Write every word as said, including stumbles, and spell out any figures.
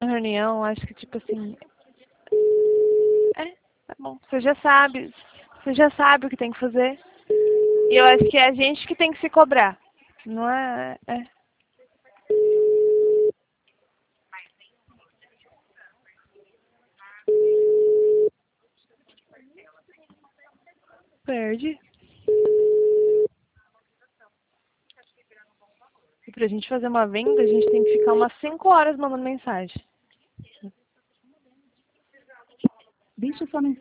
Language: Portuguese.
reunião, acho que tipo assim... É, tá bom. Você já sabe. Você já sabe o que tem que fazer. E eu acho que é a gente que tem que se cobrar. Não é... é. Perde. E pra gente fazer uma venda, a gente tem que ficar umas cinco horas mandando mensagem. Deixe sua mensagem.